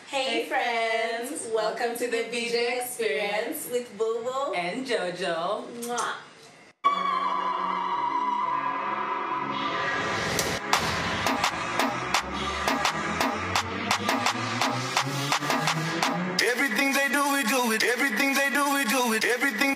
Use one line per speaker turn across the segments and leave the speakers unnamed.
Hey friends, welcome to the VJ Experience with Bobo
and Jojo.
Mwah.
Everything they do, we do it. Everything they do, we do it. Everything.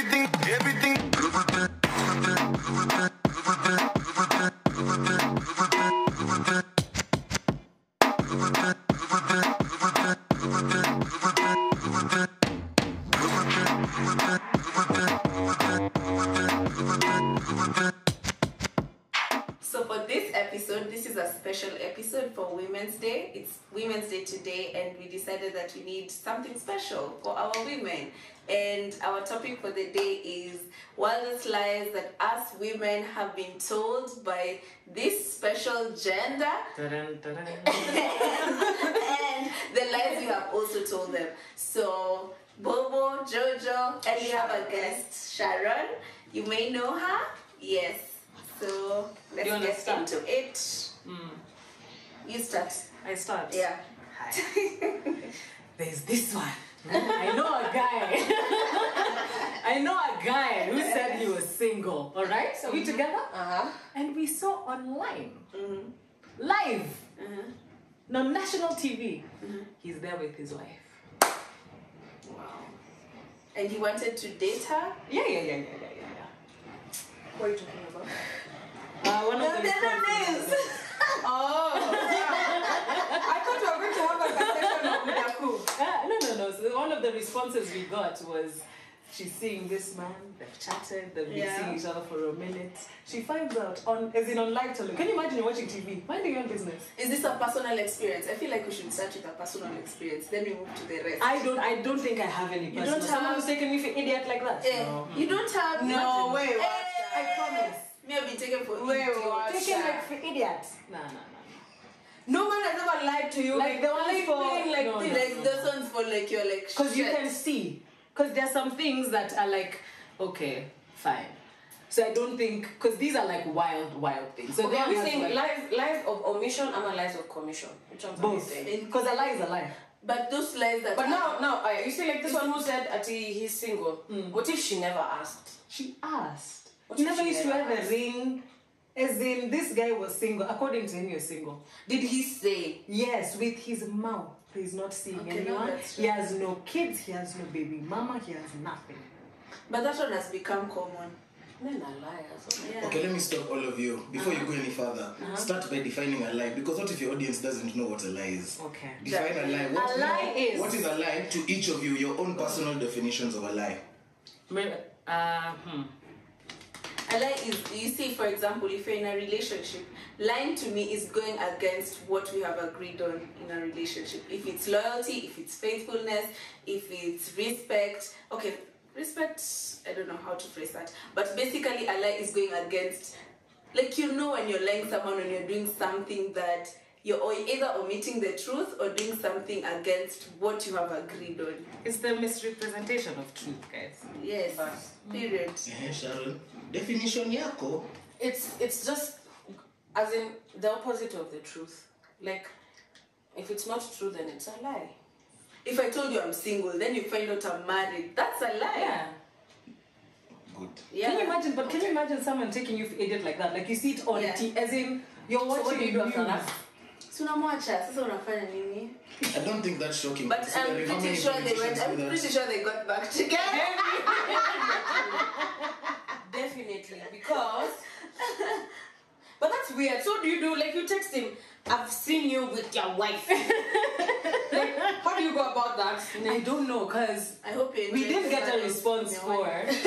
So for this episode, this is a special episode for Women's Day. It's Women's Day today, and we decided that we need something special for our women. And our topic for the day is wildest lies that us women have been told by this special gender.
Ta-dun, ta-dun.
And the lies we have also told them. So Bobo, Jojo, and we have a guest, Sharon. You may know her. Yes. So let's
You wanna
get
start?
into it. You start.
I start.
Yeah.
Hi. There's this one. I know a guy. I know a guy who said he was single. All right? So we together? And we saw online, live, on national TV, he's there with his wife.
Wow. And he wanted to date her?
Yeah.
What are you talking about?
One of the
names.
Oh, I thought you were going to have a conversation of Budaku.
No. So one of the responses we got was, she's seeing this man, they've chatted, they've been seeing each other for a minute. She finds out on live television. Can you imagine you're watching TV, minding your own business?
Is this a personal experience? I feel like we should start with a personal experience, then we move to the rest.
I don't think I have any personal.
don't have-
Someone who's taken me for idiot like that.
No. You don't have...
No, wait, what?
I promise.
Me have been taken for
Wait,
idiot.
what?
Taken like for idiot. No.
No one has ever lied to you.
Like the ones for
like
no,
this.
no.
Like those ones for like you're like
Because you
shit.
can see. Because there are some things that are like, okay, fine. So I don't think, because these are like wild things. So
Okay,
then
are
we
we
have
saying
to, like,
lies of omission and lies of commission? Which one's are you
both.
saying?
Because a lie is a lie.
But those lies that
But now, you see, like this one who said he's single. What if she never asked?
She asked.
What
He
if
never
she
used to
never
have a
asked?
ring. As in, this guy was single. According to him, he was single.
did he say?
Yes, with his mouth. He's not seeing
Okay,
anyone.
no, that's
He has no kids. He has no baby mama. He has nothing.
But that one has become common.
Men are liars.
Yeah.
Okay, let me stop all of you. Before you go any further, start by defining a lie. Because what if your audience doesn't know what a lie is?
Okay.
Define a lie.
A lie is-
What is a lie to each of you? Your own personal definitions of a lie.
A lie is, you see, for example, if you're in a relationship, lying to me is going against what we have agreed on in a relationship. If it's loyalty, if it's faithfulness, if it's respect. Okay, respect, I don't know how to phrase that. But basically, a lie is going against, like, you know, when you're lying someone, when you're doing something that you're either omitting the truth or doing something against what you have agreed on.
It's the misrepresentation of truth, guys.
Yes, period.
Sharon, definition yako.
It's just as in the opposite of the truth. Like, if it's not true, then it's a lie.
If I told you I'm single, then you find out I'm married, that's a lie.
Yeah.
Good.
Yeah.
Can you imagine? But can you imagine someone taking you for idiot like that? Like you see it on
Yeah.
TV, as in you're watching.
what do you do after
news.
that?
So unamwacha, sasa unafanya nini?
I don't think that's shocking.
But I'm
considering how
pretty
many
sure they
politicians
went.
do
I'm
that.
pretty sure they got back together.
Definitely, because. But that's weird. So do you do like you text him? I've seen you with your wife. Like, how do you go about that?
I don't know, cause
I hope you.
we
enjoyed
didn't
the
get a
fun of
response
your
for.
wife.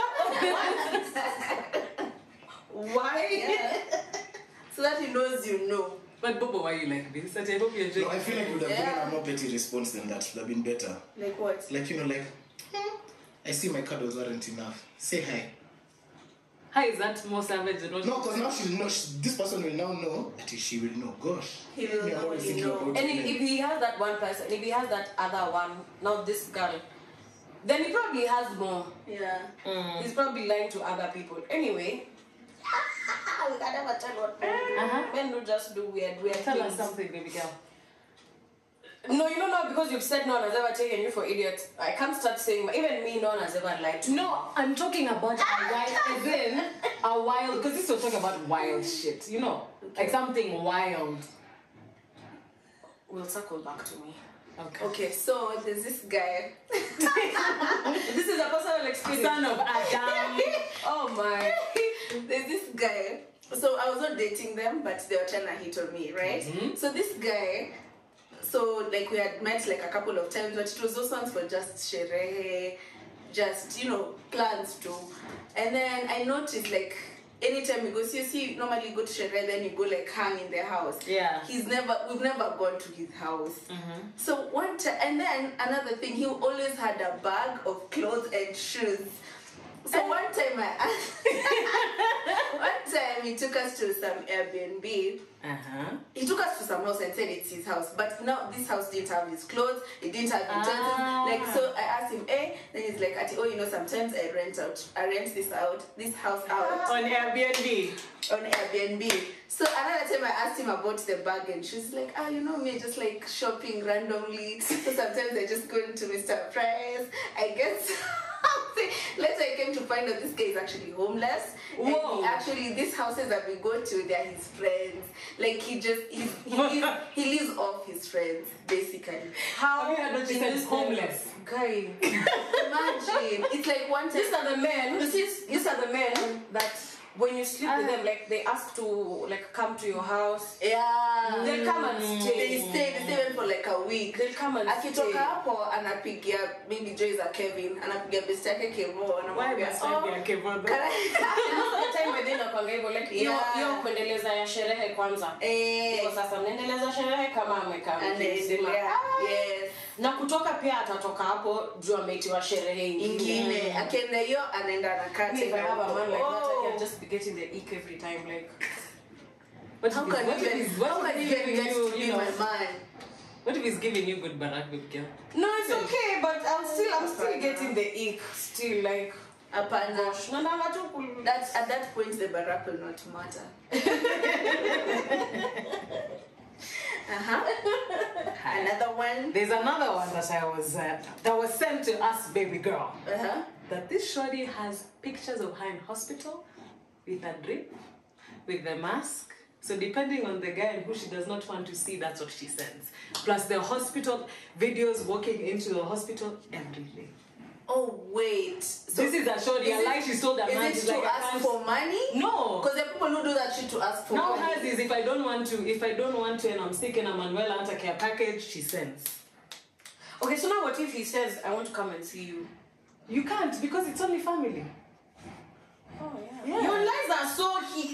Why?
Yeah. So that he knows you know.
But Bobo, why you like this? I hope you're
No, I
joking.
feel like we would have
Yeah.
given a more petty response than that. It would have been better.
Like what?
Like, you know, like, I see my cuddles aren't enough. Say hi.
How is that more savage than what?
No, because now she'll know, this person will now know that she will know. Gosh.
He will
Me, I'm
know,
always
he
thinking
know.
about
And
women.
if he has that one person, if he has that other one, not this girl, then he probably has more.
Yeah.
He's probably lying to other people. Anyway, we can never tell what men do. Men do just do weird
Tell us
things.
something, baby girl.
No, you don't know because you've said no one has ever taken you for idiot. I can't start saying, even me, no one has ever lied to me.
No, I'm talking about a wild, as in a wild, because this was talking about wild shit, you know, like something wild.
We'll circle back to me.
Okay, so there's this guy.
This is a personal experience.
Son of Adam.
Oh my.
There's this guy. So I was not dating them, but they were trying to hit on me, right? So this guy, so like we had met like a couple of times, but it was those ones for just sherehe, just, you know, plans too. And then I noticed like anytime we go, see, normally go to sherehe, then you go like hang in their house.
Yeah.
We've never gone to his house. So one time, and then another thing, he always had a bag of clothes and shoes. So one time he took us to some Airbnb. He took us to some house and said it's his house, but now this house didn't have his clothes, it didn't have utensils. Like, so I asked him, then he's like, oh, you know, sometimes I rent this house out
On Airbnb.
on Airbnb. So another time I asked him about the bag, and she's like, you know me, I just like shopping randomly. So sometimes I just go into Mr. Price. I guess later I came to find out this guy is actually homeless.
Whoa.
And these houses that we go to, they're his friends. Like he lives off his friends, basically.
How
Have you heard what she said? Homeless.
Guy.
Imagine. It's like one time.
These are the men. These are the men that when you sleep with them, like they ask to like come to your house.
Yeah.
They come and
They
stay.
stay for like a week.
They'll come and stay.
Akitoka hapo anapigia maybe Joy za Kevin, anapigia best yake Kevo,
Why
anamwambia
must I be a Kevo?
can I-
Most of the time we're doing a hivyo like hiyo kuendeleza ya sherehe kwanza. Kwa sasa mnaendeleza sherehe kama amekaa mzima.
Yes.
Na kutoka pia atatoka hapo juu ameitiwa sherehe
Ingine akienda hiyo anaenda anakaa
If I
tena
have a man like that, I
huko.
can just be getting the ick every time. Like,
How can you even get to be my man?
What if he's giving you good barak, good girl?
no, it's okay, but I'm still getting the ick. Still, like,
Apana.
gosh, no,
That's at that point the barak will not matter. Another one.
There's another one that was sent to us, baby girl. That this shorty has pictures of her in hospital with a drip, with the mask. So depending on the guy and who she does not want to see, that's what she sends. Plus the hospital videos walking into the hospital, everything.
Oh wait. So
This is a shorty. A lie she told a man.
Is it
she's
to
like, I
ask
can't-
for money?
No.
Because there are people who do that shit to ask for
Now
money.
hers is if I don't want to and I'm sick and I'm unwell, I want a care package, she sends.
Okay, so now what if he says, I want to come and see you?
You can't because it's only family.
Oh,
Yeah.
Your lies are so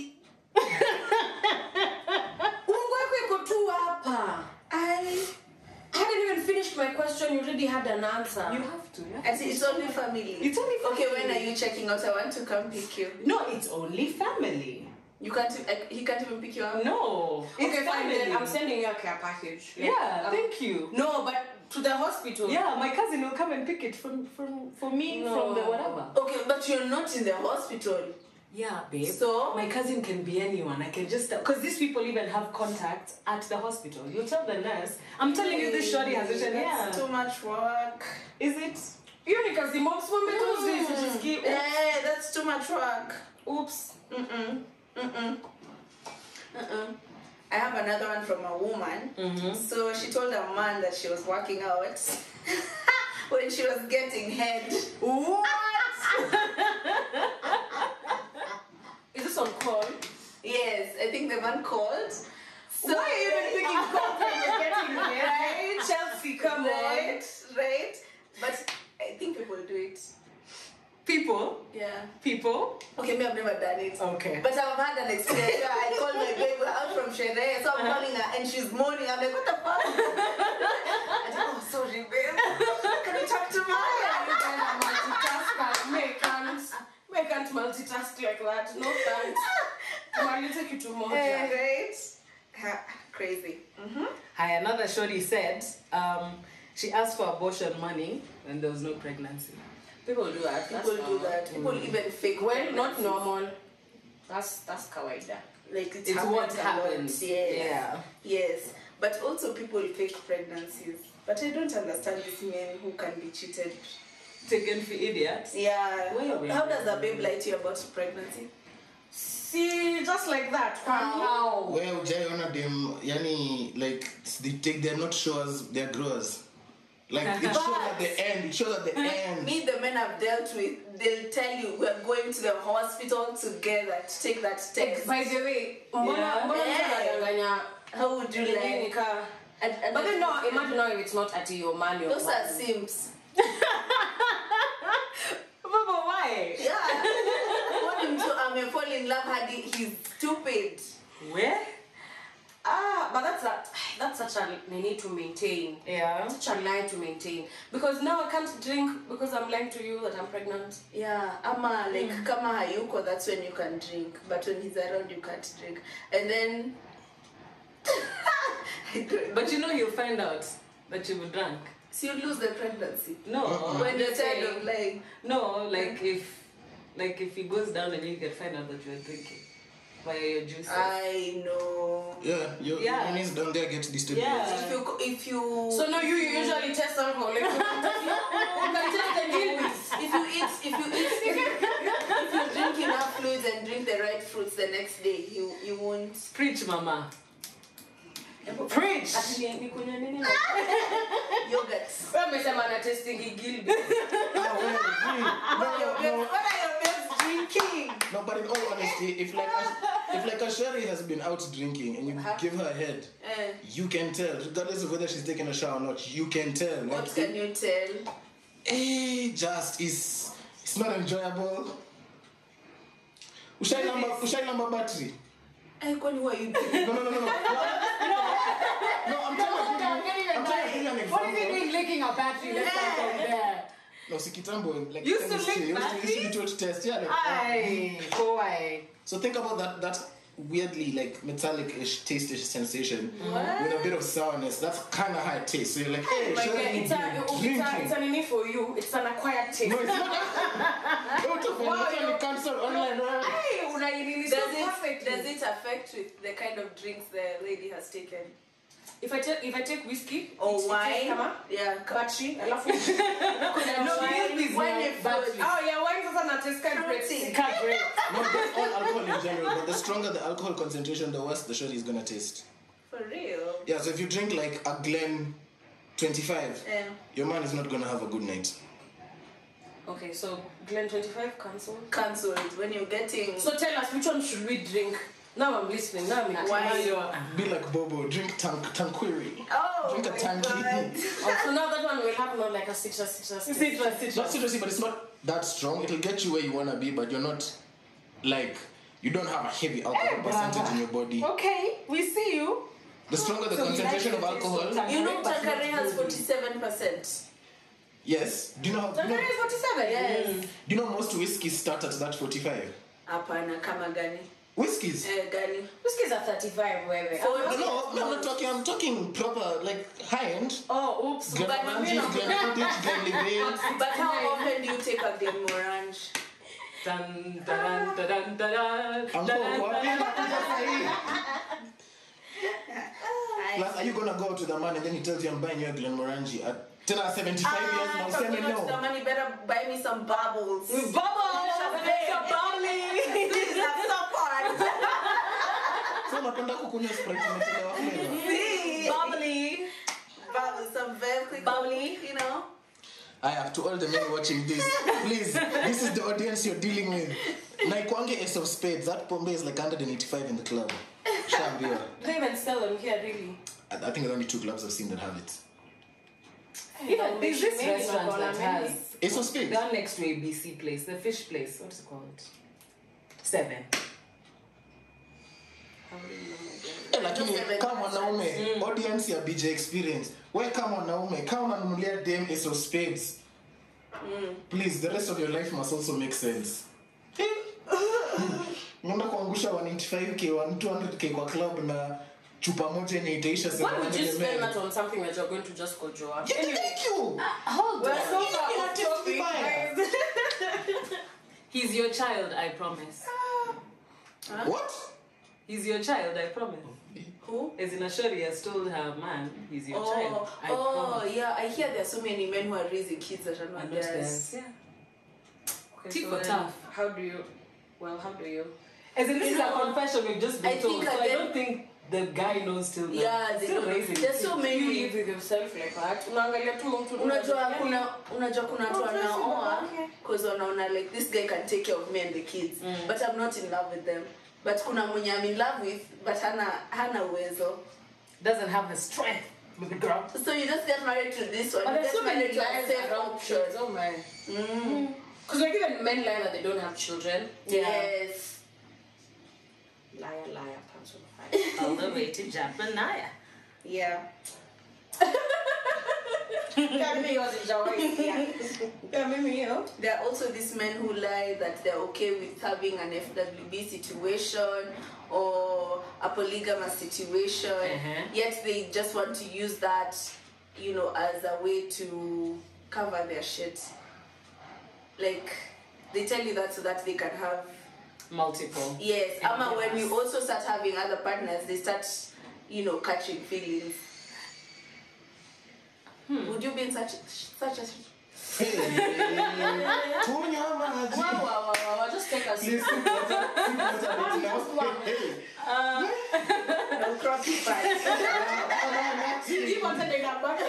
I hadn't even finished my question, you already had an answer.
You have to. Yeah.
And it's only family.
It's only
Okay,
family.
when are you checking out? I want to come pick you.
No, it's only family.
You can't. He can't even pick you up.
No. It's
Okay, fine, then
family.
I'm sending you a care package.
Yeah, thank you.
No, but to the hospital.
Yeah, my cousin will come and pick it for me
No.
from the whatever.
Okay, but you're not in the hospital.
Yeah, babe.
So?
My cousin can be anyone. I can just because these people even have contacts at the hospital. You tell the nurse. I'm telling you, this shorty has written. Yeah.
That's too much work.
Is it?
You because the mom's mom told this, which is cute.
Eh, that's too much work.
Oops.
I have another one from a woman. So she told a man that she was working out when she was getting head.
What?
Is this on call?
Yes, I think the man called. So
Why are you even picking call when you're getting head?
Right?
Chelsea, come
Right, right. But I think people do it.
People?
Yeah.
People?
Okay, me, I've never done it.
Okay.
But I've had an experience where I called my babe, we're out from Shere, so I'm calling her and she's moaning. I'm like, what the fuck? I said, oh, sorry, babe. Can you talk to me?
You guys are multitaskers. Me can't multitask like that. No thanks. I'll take you to more.
Right? Crazy.
Hi, another shorty said she asked for abortion money and there was no pregnancy.
People do that.
People do that. People even fake.
Well, not
pregnancies.
normal. That's kawaida.
Like
It's what happens.
Yes.
Yeah.
Yes. But also people fake pregnancies. But I don't understand these men who can be cheated.
Taken for idiots.
Yeah.
Wait.
How does a babe lie to you about pregnancy?
See, just like that.
How?
Where ujaiona them, yani, like, they're not showers, they're growers. Like, it shows at the end,
Me, the men I've dealt with, they'll tell you we're going to the hospital together to take that test.
By the way,
How would you lie?
But then no, imagine now if it's not at your man, your
Those are
man.
simps.
Baba, why?
Yeah. Want him to fall in love, he's stupid.
Where?
But that's such a need to maintain.
Yeah.
Such a lie to maintain. Because now I can't drink because I'm lying to you that I'm pregnant.
Yeah, ama like kama hayuko, that's when you can drink. But when he's around, you can't drink. And then,
But you know he'll find out that you were drunk.
so you lose the pregnancy.
No.
When you're tired of lying.
No, like if he goes down and you can find out that you are drinking via your juices.
I know.
Yeah, your knees down there get destabilized.
Yeah.
If you
So no, you usually test alcohol. Like, you can test the gills.
if you drink enough fluids and drink the right fruits the next day, you won't.
Preach, mama. Preach.
Yogurt.
Wamesema na testing gills.
No.
What are your babes drinking?
No, but in all honesty, if a Sherry has been out drinking and you give her a head, you can tell, regardless of whether she's taking a shower or not, you can tell.
What can you tell?
It's not enjoyable. Ushailamba battery.
Kwani who are you doing?
No, I'm trying to give you an example.
What is he doing licking a battery? Let's start from there.
No, Sikitambo, like
Used to
chemistry,
lick
used to be taught test, yeah. Like,
Aye, boy.
so think about that weirdly like metallic-ish, taste-ish sensation with a bit of sourness. That's kind of how it tastes. So you're like, hey,
My
sure,
God, it's an ini for you. It's an acquired taste.
No, it's not. You cancel online.
Hey, so perfectly.
Does it affect with the kind of drinks the lady has taken?
If I take whiskey
Or
it
wine?
tastes kama
Yeah.
battery, alafu
No,
Wine and
battery.
fruit.
oh yeah, wine sasa na taste kind
Fruity.
Cut break.
No, that's all alcohol in general. But the stronger the alcohol concentration, the worse the shot is gonna taste.
For real?
Yeah. So if you drink like a Glen 25,
Yeah.
your man is not gonna have a good night.
Okay, so Glen 25 cancel.
Cancel it when you're getting.
So tell us which one should we drink? Now I'm listening. Now I'm
Wine.
Be like Bobo, drink Tanqueray.
Oh
Drink a
my
tanky.
God.
So now that one will have not like a citrus.
Not citrusy, but it's not that strong. It'll get you where you wanna be, but you're not like you don't have a heavy alcohol percentage in your body.
Okay, we see you.
The stronger the concentration of alcohol,
You know Tanqueray has 47%.
yes. Do you know
Tanqueray is 47.
Yes.
do you know most whiskeys start at that 45?
Apana kama gani?
Whiskies?
Gani?
Whiskies are 35, whatever.
No, I'm talking proper, like high end.
Oh, oops.
Glenmorangie, Glenfiddich, Glenlivet.
But how often do you take a Glenmorangie?
Dun, dun, dun, dun, dun, dun,
Uncle,
dun,
what?
dun,
Plus, are you gonna go to the man and then he tells you I'm buying you a Glenmorangie at 75 years now? Say me
The
no.
money better buy me some bubbles.
Bubbles! It's bubbly!
Please, have support.
So unapenda kukunywa Sprite imetolewa flavor.
Bubbly!
Bubbles, some very quick
Bubbly.
you know.
I have to all the men watching this. Please, this is the audience you're dealing with. Naikwange Ace of Spades, that pombe is like 185 in the club. Shambia.
Do they even sell them here, really?
I think there's only 2 clubs I've seen that have it.
Even there's this
Maybe
restaurant
not
that
gonna
has
Ace of Spades.
the one next to ABC place, the fish place. What is it called? 7.
Lakini kama mwanaume audience ya BJ experience, wewe kama mwanaume kama unanunulia dem Ace of Spades, please the rest of your life must also make sense. Unaenda kuangusha 195k 200k kwa club na chupa moja yenye itaisha
Why would you
700
spend
ml.
that on something that you're going to just go Joa?
Yeah, thank you.
Hold
We're
on.
so far
You're
off
testifying.
topic, guys.
He's your child, I promise.
What?
He's your child, I promise.
Who?
As in Ashori has told her man, he's your child. I promise.
Yeah, I hear there are so many men who are raising kids that are not
And
theirs.
yeah.
Okay,
Tit
so
for
then
tat.
how do you?
As in, this
You
is a
know,
confession we've just been
I
told,
think
so I
again-
don't think the guy knows till now.
Yeah, they
Still
don't.
raising
There's so
kids.
many.
You live with yourself like that. Unaangalia tu mtu
Unajua kuna watu
Oh,
wanaoa
okay.
because wanaona like this guy can take care of me and the kids, but I'm not in love with them. But kuna mwenye I'm in love with but hana uwezo.
Doesn't have the strength with the girl.
So you just get married to this one.
But
You
there's
get
so many
married to a
lies
safe
around
option.
kids. Oh my. Because like even men lie that they don't have children.
Yes.
Liar, pants on fire.
All the way to Japanaya.
Yeah.
There
There are also these men who lie that they're okay with having an FWB situation or a polygamous situation, yet they just want to use that, as a way to cover their shit. Like, they tell you that so that they can have
Multiple.
Yes, Ama, when you also start having other partners, they start, catching feelings. Would you be in such a
Hey, Tunya maji.
Wow. Just take us.
Please, sip water, hey.
no crappy fight?
You wanted to get back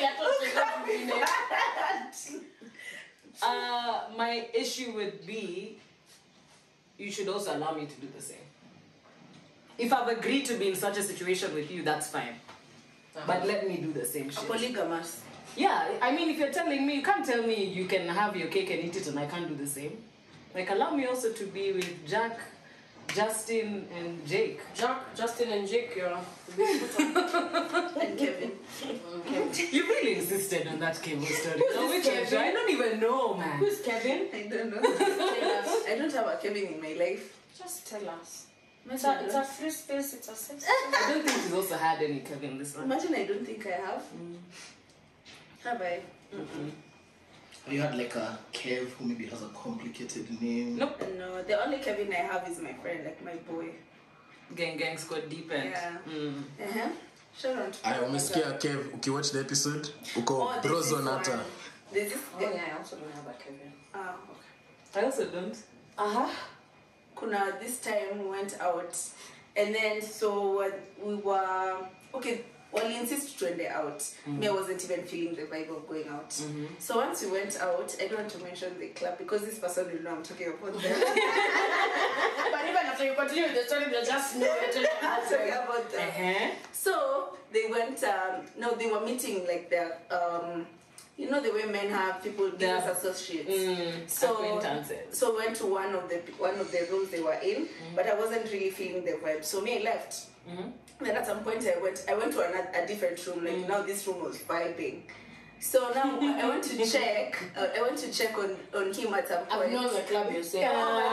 My issue would be, you should also allow me to do the same. If I've agreed to be in such a situation with you, that's fine. But let me do the same
A
shit.
polygamous.
Yeah, I mean, if you're telling me, you can't tell me you can have your cake and eat it and I can't do the same. Like, allow me also to be with Jack, Justin, and Jake.
Jack, Justin, and Jake, you're
And Kevin.
You really insisted on that cable story.
Who's
Which
Kevin?
I don't even know, man.
Who's Kevin?
I don't know. I don't have a Kevin in my life.
Just tell us.
Imagine
It's a free space, it's a safe space.
I don't think he's also had any Kevin this one.
Imagine I don't think I have. Have I?
You had like a Kev who maybe has a complicated name.
Nope.
No, the only Kevin I have is my friend, like my boy.
Gang squad deep end.
Yeah.
Mm.
Shout out to
I umesikia Kev ukiwatch the episode uko
there's
brozo
this
nata.
one. There's this
Oh yeah, I also don't have a Kevin.
okay.
I also don't.
Kuna, this time we went out, and then so we were okay. Well, he insisted to end out. Me, I wasn't even feeling the vibe of going out. So once we went out, I don't want to mention the club because this person will know I'm talking about them.
But even after you continue with the story, they just know you're talking
I'm talking about them. So they went. No, they were meeting like their. The way men have people business associates. So
Acquaintances.
So went to one of the rooms they were in, but I wasn't really feeling the vibe. So me, I left. Then at some point I went to a different room. Like now this room was vibing. So now I went to check. I went to check on him at some point.
I've known the club yourself.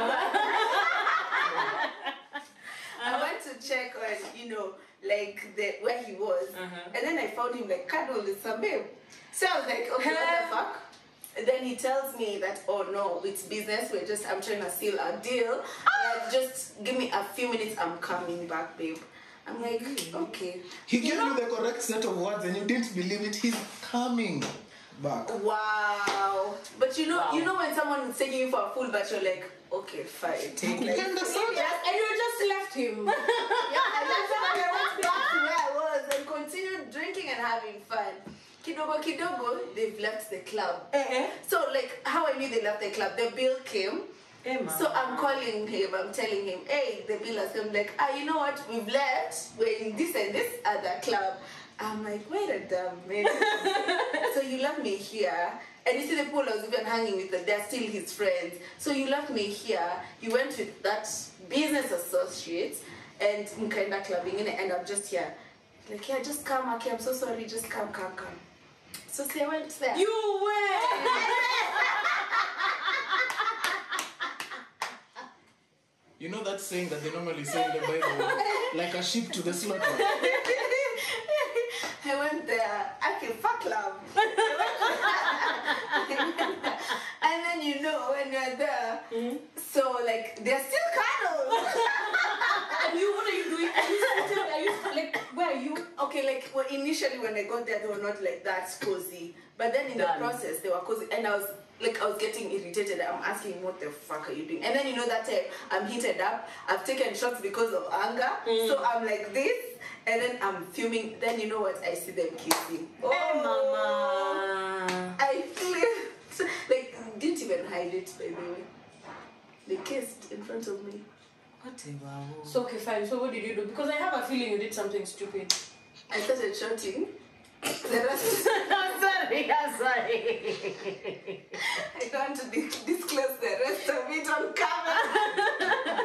I went to check on where he was, and then I found him like cuddled with some babe. So I was like, okay, what the fuck? And then he tells me that, oh no, it's business. I'm trying to seal a deal. Just give me a few minutes. I'm coming back, babe. I'm like, okay.
He gave you the correct set of words and you didn't believe it. He's coming back.
Wow. But you know when someone is taking you for a fool, but you're like, okay, fine.
You understand?
And you just left him.
Yeah, and then I went back to where I was and continued drinking and having fun. Kidogo, they've left the club. So how I knew they left the club, the bill came. So I'm calling him, I'm telling him, hey, the bill has come. I'm like, you know what, we've left, we're in this and this other club. I'm like, wait a damn minute. So you left me here. And you see the people I was even hanging with, they're still his friends. So you left me here, you went with that business associate, and mkaenda clubbing, and I'm just here. Like, yeah, just come, okay, I'm so sorry, just come. So I went there.
You went!
You know that saying that they normally say in the Bible, like a sheep to the slaughter.
I went there. Okay, fuck love. And then when you're there, so they're still cuddles.
And what are you doing? Are you
like well, initially when I got there, they were not like that cozy. But then in the process, they were cozy, and I was getting irritated. I'm asking, what the fuck are you doing? And then you know that time I'm heated up. I've taken shots because of anger, so I'm like this, and then I'm fuming. Then you know what? I see them kissing.
Hey, mama.
I feel like didn't even hide it, by the way. They kissed in front of me.
Whatever.
So okay, fine. So what did you do? Because I have a feeling you did something stupid.
I started shouting. The rest
I'm sorry.
I don't want to disclose the rest of it on camera.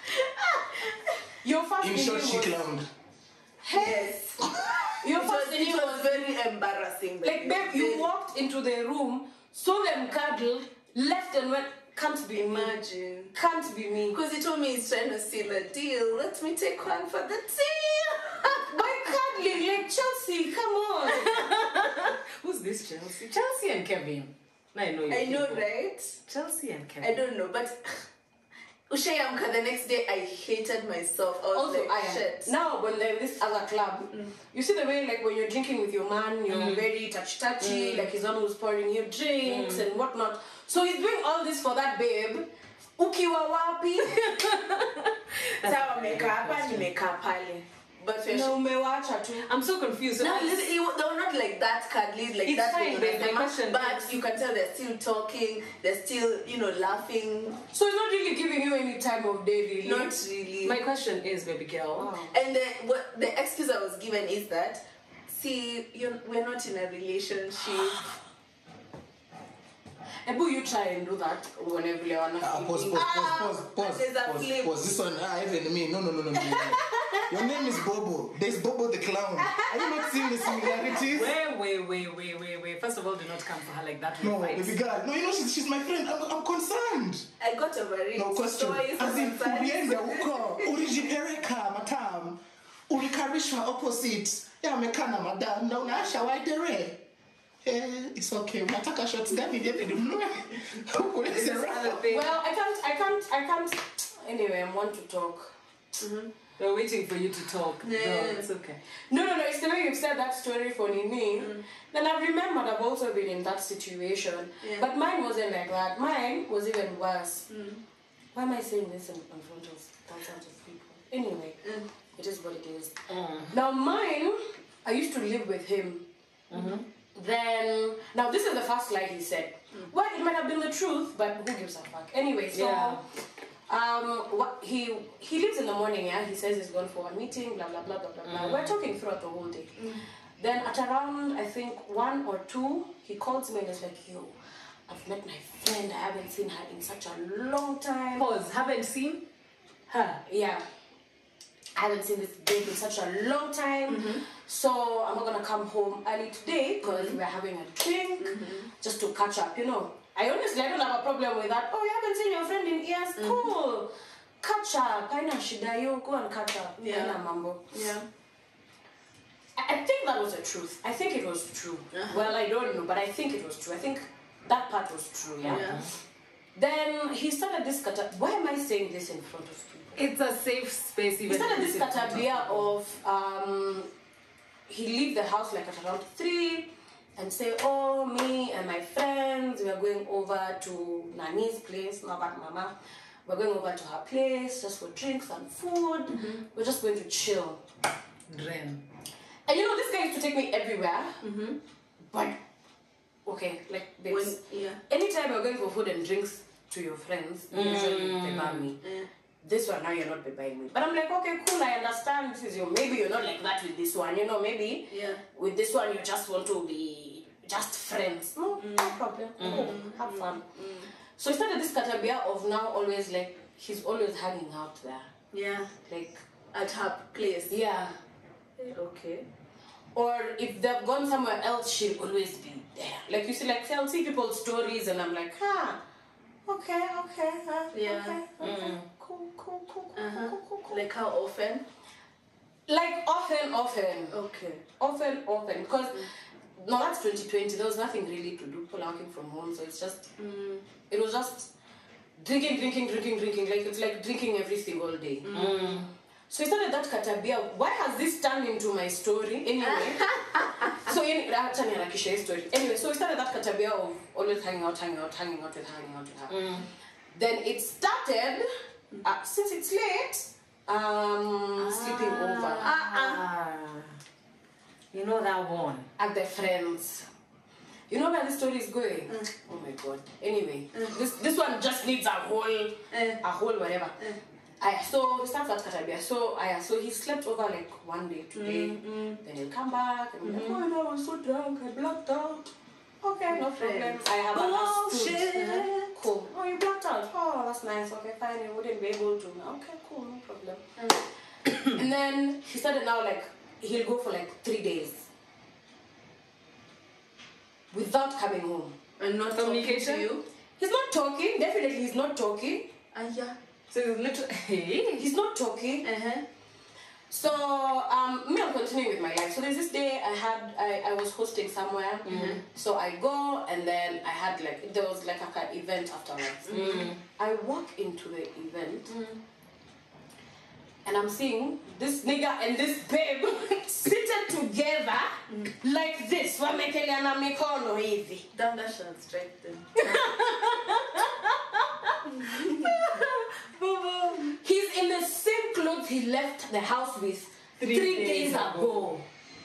Your first
In
video
short, she
was...
clowned.
Yes.
Your
It
first video
was
was...
very embarrassing.
Like, babe, you walked into the room, saw them cuddle, left and went... Can't be me.
Imagine.
Can't be me.
Because he told me he's trying to seal a deal. Let me take one for the team.
Why cuddling? Like, Chelsea, come on.
Who's this Chelsea? Chelsea and Kevin. I know you.
I know,
people.
right?
Chelsea and Kevin.
I don't know, but Ushayamka, the next day I hated myself. I was
Also,
like,
I am.
shit.
Now, when they're in this other club, you see the way, like, when you're drinking with your man, you're very touchy, like he's the one who's pouring you drinks and whatnot. So he's doing all this for that babe. Ukiwa wapi?
Sawa umekaa hapa, nimekaa pale. But we're
Na umewacha tu.
I'm so confused.
no, they were not like that cuddly, like
It's
that.
fine,
way,
babe, my question
but
is-
you can tell they're still talking, they're still, laughing.
So he's not really giving you any time of day, really.
Not really.
My question is, baby girl.
Wow.
And the excuse I was given is that, see, we're not in a relationship.
Ebu, you try and do that whenever you are not
Pause.
there's a flip.
Pause. This one, even me. No. Your name is Bobo. There's Bobo the clown. Are you not seeing the similarities?
Wait. First of all, do not come for her like that.
No,
We'll fight.
baby girl. No, she's my friend. I'm concerned.
I got over it.
No question.
So it's
As in,
sometimes-
ulienda uko urijipereka matam ulikarishwa opposite ya mekana madam na unaasha waidere. It's okay. Unataka shots gani vile mnue? Ukuleze raha.
Well, I can't. Anyway, I want to talk.
We're waiting for you to talk.
Yeah.
No, it's okay.
No, it's the way you've said that story for Nini. Then I've remembered I've also been in that situation.
Yeah.
But mine wasn't like that. Mine was even worse. Why am I saying this in front of thousands of people? Anyway, it is what it is. Now mine, I used to live with him. Then, now this is the first lie he said. Well, it might have been the truth, but who gives a fuck? Anyway, so...
Yeah.
He leaves in the morning, yeah. He says he's gone for a meeting, blah blah blah blah blah blah. We're talking throughout the whole day. Then at around I think 1 or 2, he calls me and is like, "Yo, I've met my friend. I haven't seen her in such a long time."
Pause. Haven't seen her.
Yeah. I haven't seen this babe in such a long time. So I'm not gonna come home early today because we're having a drink just to catch up, I honestly don't have a problem with that. Oh, you haven't seen your friend in years? Cool. Catch up. Kaina shida yo, go and catch up.
Yeah.
Kaina mambo.
Yeah.
I think that was the truth. I think it was true. Well, I don't know, but I think it was true. I think that part was true, yeah? Then he started this why am I saying this in front of people?
It's a safe space.
He
Even
started this
if it's
catabia of he leave the house like at around 3 and say, oh, me and my friends, we are going over to Nani's place, Nabat Mama. We're going over to her place just for drinks and food. We're just going to chill.
Dren.
And this guy used to take me everywhere. But, okay, like, babes, anytime you're going for food and drinks to your friends, usually they ban me. This one, now you're not buying me. But I'm like, okay, cool, I understand. This is maybe you're not like that with this one. Maybe with this one you just want to be just friends. No problem. Cool. Have fun. So he started this catabia of now always like, he's always hanging out there.
Yeah.
Like,
At her place.
yeah.
Okay.
Or if they've gone somewhere else, she'll always be there. Like, you see, like, I'll see people's stories and I'm like, okay,
Yeah.
okay, cool.
Like how often?
Like, often.
Okay.
Often. Because, no, that's 2020. There was nothing really to do. People are working from home, so it's just, it was just drinking. Like, it's like drinking every single day. So he started that katabia. Why has this turned into my story anyway? So story. Anyway, so we started that katabia of always hanging out with her. Then it started, since it's late, sleeping over.
You know that one.
At the friends. You know where this story is going? Oh my god. Anyway, this one just needs a whole whatever. So he starts at Katabia. So he slept over like one day, today. Then he'll come back and be like, oh no, I was so drunk, I blacked out. Okay, no problem. I have understood. Cool. Oh, you blacked out. Oh, that's nice. Okay, fine. You wouldn't be able to. Okay, cool, no problem. And then he started now like he'll go for like 3 days without coming home.
And not communication to you?
He's not talking. Definitely, he's not talking.
Yeah.
So he's literally he's not talking. So me, I'm continuing with my life. So there's this day I was hosting somewhere. So I go and then I had like there was like an event afterwards. I walk into the event and I'm seeing this nigga and this babe seated together like this. Wamekeleana mikono hivi.
Damn, that shall strike them.
He's in the same clothes he left the house with 3 days ago.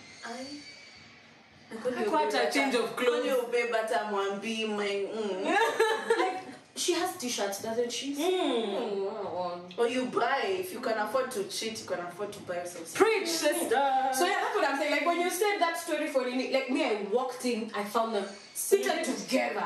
Quite a change of clothes.
Like, she has t-shirts, doesn't she?
Or you buy. If you can afford to cheat, you can afford to buy yourself.
Preach, sister.
So yeah, that's what I'm saying. Like when you said that story for Nini, like me, I walked in, I found them seated together.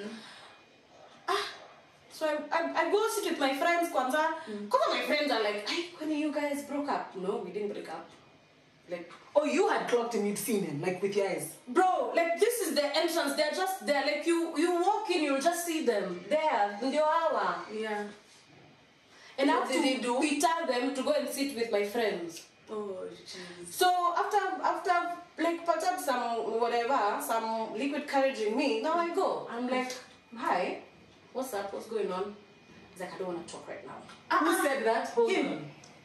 So I go sit with my friends, Kwanza. Because my friends are like, hey, when you guys broke up? No, we didn't break up. Like,
oh, you had clocked him, you'd seen him, like with your eyes.
Bro, like this is the entrance. They're just there. Like you walk in, you'll just see them there in the hour.
Yeah.
And I have to pita them to go and sit with my friends.
Oh, jeez.
So after like perhaps some liquid courage in me, now I go. I'm like, hi, what's up? What's going on? He's like, I don't want to talk right now.
Who said that? Hold on.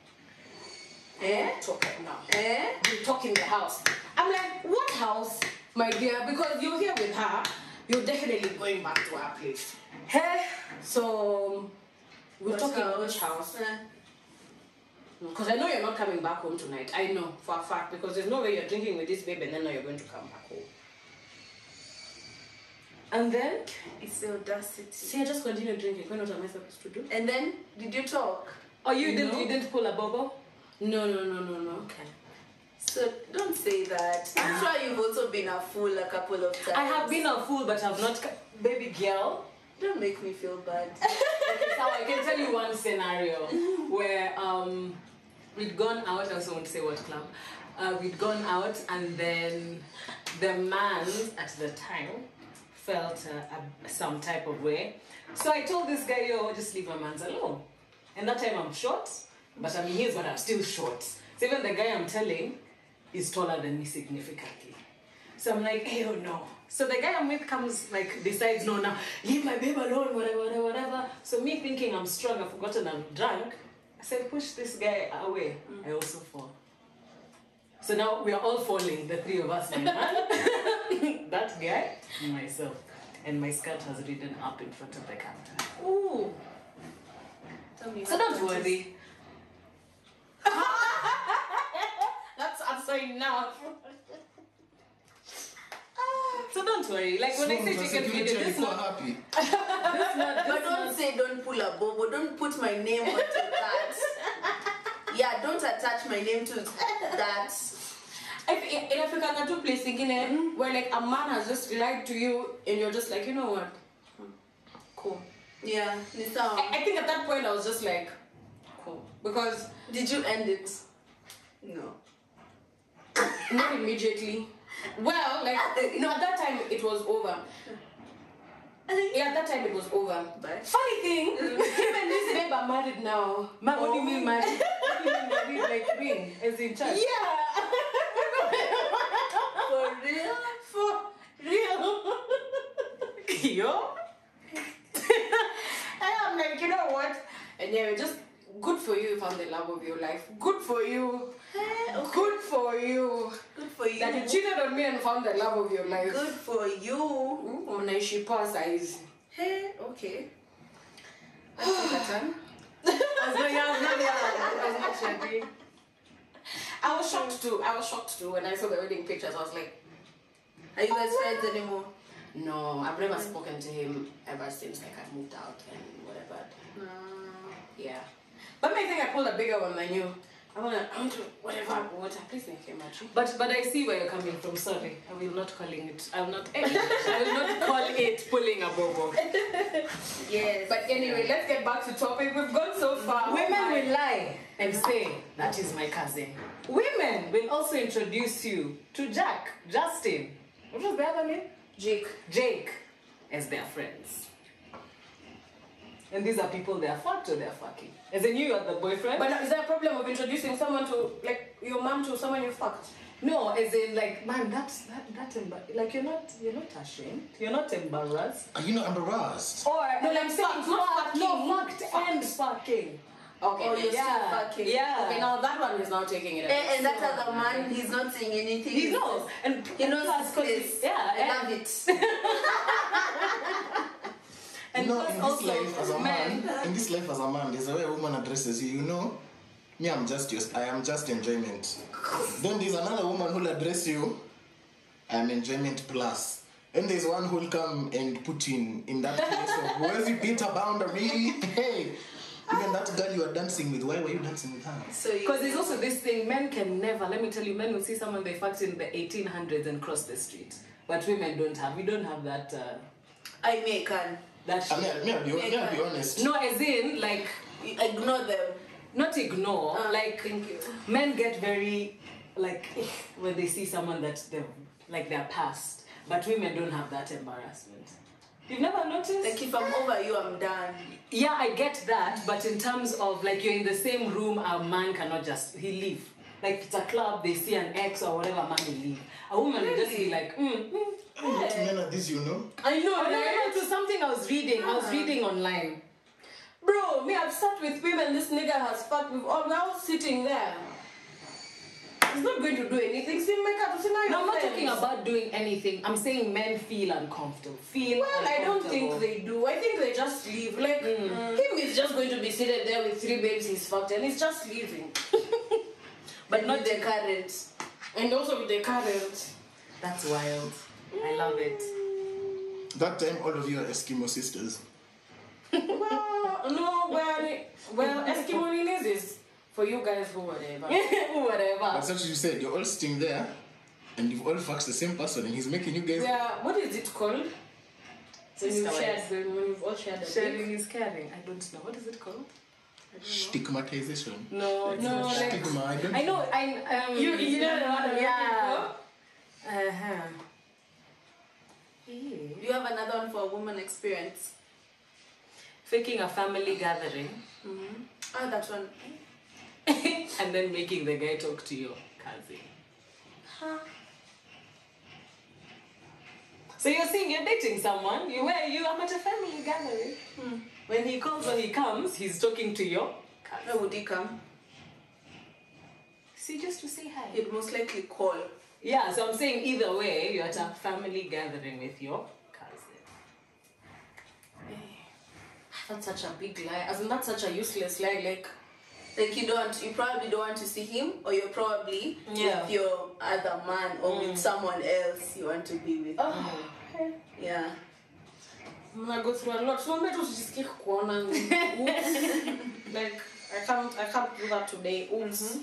Talk right now. We talk in the house. I'm like, what house, my dear? Because you're here with her, you're definitely going back to her place. Hey, so we're talking about which house. Because I know you're not coming back home tonight. I know for a fact, because there's no way you're drinking with this babe and then now you're going to come back home. And then
It's the audacity.
see, I just continue drinking. What am I supposed to do?
And then, did you talk?
Oh, you didn't pull a bubble?
No.
Okay.
So don't say that. I'm sure you've also been a fool a couple of times.
I have been a fool, but I've not. Baby girl.
Don't make me feel bad.
So I can tell you one scenario where we'd gone out. I also won't say what club. We'd gone out, and then the man at the time felt some type of way. So I told this guy, yo, just leave my man's alone. And that time I'm short, but I mean, here's what, I'm still short. So even the guy I'm telling is taller than me significantly. So I'm like, hey, oh no. So the guy I'm with comes, like, decides, no, now, leave my babe alone, whatever. So me thinking I'm strong, I've forgotten I'm drunk, I said, push this guy away. I also fall. So now we are all falling, the three of us, my man, that guy, and myself. And my skirt has ridden up in front of the camera.
Ooh.
So don't worry.
That's answer enough.
So don't worry. Like when I say chicken video, this not
happy.
But don't say don't pull a bobo. Don't put my name onto that. Yeah, don't attach my name to that.
In Africa, there are two places where like a man has just lied to you and you're just like, you know what? Cool.
Yeah,
I think at that point I was just like, cool. Because
did you end it? No.
Not immediately. Well, like, no, at that time it was over. Yeah, at that time it was over.
But
funny thing, him and this babe are married now.
What do you mean married? What do you mean married? Like ring, as in church?
Yeah.
For real?
For real.
Yo?
And I'm like, you know what? And yeah, just good for you, you found the love of your life. Good for you. Good for you.
Good for you.
That you cheated on me and found the love of your life.
Good for you.
Unaishi poa saizi.
Hey, okay. Let's take a turn.
I was shocked too. When I saw the wedding pictures. I was like,
are you guys friends anymore?
No, I've never spoken to him ever since like I moved out and whatever. Yeah. But I think I pulled a bigger one than you. I want to whatever. Please make him match.
But I see where you're coming from. Sorry, I will not calling it. I will not call it pulling a bobo.
Yes.
But anyway, let's get back to topic. We've gone so far.
Women will lie and say that is my cousin. Women will also introduce you to Justin. What was the other name? Jake, as their friends. And these are people they are fucked or they are fucking. As in you are the boyfriend.
But is there a problem of introducing someone to, like, your mom to someone you fucked?
No, as in like, man, like you're not ashamed. You're not embarrassed.
Are you not embarrassed?
Or
No, like fucked, not fucking.
No, fucked and fucking.
Okay,
Oh, you're still fucking.
Yeah.
Okay, now that one is now taking it.
And that other man, he's not saying anything.
He knows. And
He knows his place.
Yeah.
I love it.
And
you know, in
plus
this life as a
men-
man, there's a way a woman addresses you. You know, me, I am just enjoyment. Then there's another woman who'll address you, I am enjoyment plus. And there's one who'll come and put you in that place of, where's you beat a boundary? Hey, even that girl you are dancing with, why were you dancing with her?
Because there's also this thing, men can never, let me tell you, men will see someone they fucked in the 1800s and cross the street. But women don't have, we don't have that.
I can.
I'll be honest.
No, as in, like,
Ignore them.
not ignore, like,
Thank you.
men get very, like, when they see someone that they're past. But women don't have that embarrassment. You've never noticed?
Like if I'm over you, I'm done.
Yeah, I get that, but in terms of like you're in the same room, a man cannot just leave. Like if it's a club, they see an ex or whatever, man will leave. A woman will just be like,
What men are these, you know?
I know, right? It was something I was reading. I was reading online.
Bro, me, I've sat with women this nigga has fucked. We're all sitting there. He's not going to do anything. See, make up. See,
No, I'm not talking about doing anything. I'm saying men feel uncomfortable.
I don't think they do. I think they just leave. Like, him is just going to be seated there with 3 babes he's fucked and he's just leaving.
But not the current.
And also with the current.
That's wild. I love it.
That time, all of you are Eskimo sisters.
Well, Eskimo Ninis is for you guys who whatever.
Whatever.
That's what you said. You're all sitting there, and you've all fucked the same person, and he's making you guys.
Yeah, what is it called? When you've all shared a
Sharing is caring. I don't know. What is it called?
Stigmatization.
No,
No, like,
Stigma. I don't
I know.
You know the one.
Yeah.
Do you have another one for a woman experience?
Faking a family gathering
Oh, that one.
and then making the guy talk to your cousin. So you're saying you're dating someone, I'm at a family gathering. When he calls or he comes, he's talking to your cousin.
Where would he come?
See, just to say hi.
He'd most likely call.
Yeah, so I'm saying either way, you're at a family gathering with your cousin.
That's such a big lie. As in, that's such a useless lie. Like
you probably don't want to see him, or you're probably with your other man or with someone else you want to be with. Yeah.
I'm gonna go through a lot. So I'm just like I can't do that today. Oops.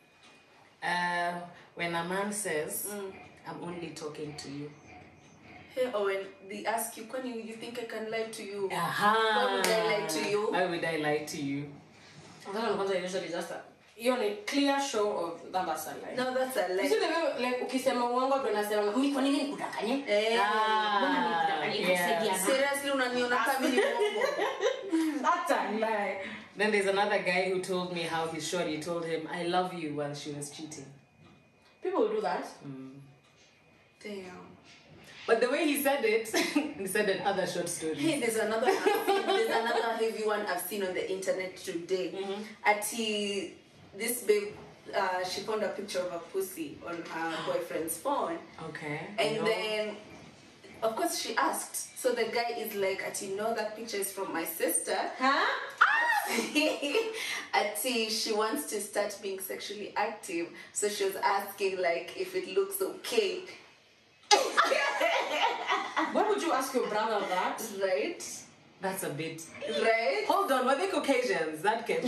When a man says, I'm only talking to you.
Hey, or when they ask you, you think I can lie to you?
Why
would I lie to you?
Why would I lie to you?
That one usually just you're on a clear show of that's a lie.
No, that's a lie.
You see the way like ukisema uongo ndo nasema mimi kwa nini nikudanganye? Mbona nikudanganye kusaidia?
Seriously unaniona kama ni uongo.
That's a lie.
Then there's another guy who told me how his shorty told him, I love you while she was cheating.
People do that.
Damn.
But the way he said it, Instead of other short stories.
Hey, there's another heavy one I've seen on the internet today. This babe, she found a picture of a pussy on her boyfriend's phone.
Okay.
And then, of course, she asked. So the guy is like, no, that picture is from my sister.
Huh?
She wants to start being sexually active. So she was asking, like, if it looks okay.
Why would you ask your brother that?
Right?
That's a bit.
Right?
Hold on, were they Caucasians? That can.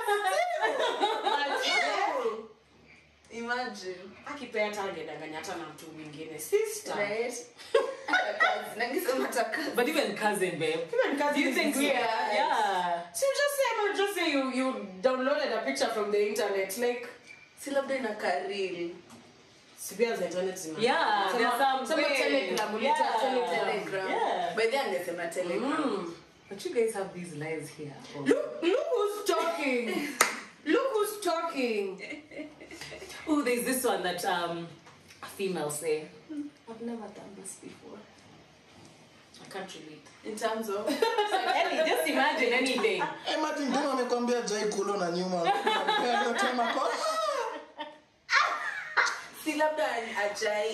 Imagine.
Akipea target na mtu mwingine. Sister.
Right?
But even cousin, babe.
Even cousin.
Do you think
weird?
Yeah.
So just say you downloaded a picture from the internet, like.
Si labda inakarili.
Sibia za internet zima.
Yeah, there's some
Telegram.
Yeah. But then there's a Telegram.
But you guys have these lies here.
Look who's talking. Look who's talking.
Oh, there's this one that females say. I've never done this before.
I can't relate.
In terms of
Just imagine anything.
Imagine kama amekwambia jai kulo na nyuma. Unatema kwa.
si labda ajai.